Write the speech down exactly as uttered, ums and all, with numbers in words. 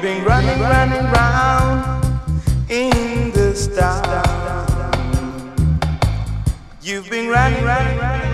been running, running round in the stars. You've been running, running, running.